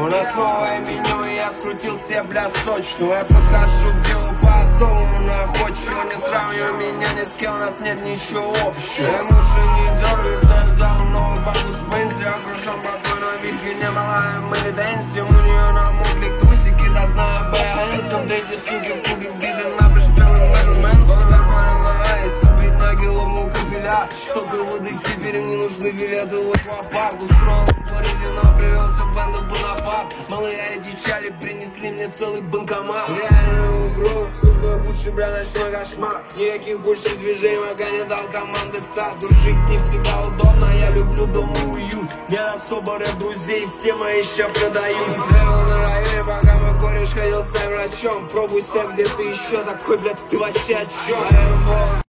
У нас новое меню, и я скрутил себе, бля, сочную. Я подхожу к делу по-особому, но я хочу. Не сравнивай меня ни с кем, у нас нет ничего общего. Я лучше не дергайся, взял новый бабу с пенсии. Окружен покой, но Вильки не малая, мы не дэнси. У нее намокли тусики, да знаю бэнсом. Третьи суки в клубе сбиты на брешь, белый мэн. Всегда смотрел на айс, убить ноги, ломнул капеля. Столько воды, теперь мне нужны билеты в аквапарк. Устроил Бородино, привелся бенду Бонапарт. Малые одичали, принесли мне целый банкомат. Реальную угрозу, сука, худший, бля, ночной кошмар. Никаких больше движений, пока не дал команды старт. Дружить не всегда удобно, я люблю дома уют. Нет особо рэп друзей, все мои ща продают. Тревел на районе, пока мой кореш ходил с врачом. Пробуй себя, где ты еще такой, блядь, ты вообще о чем?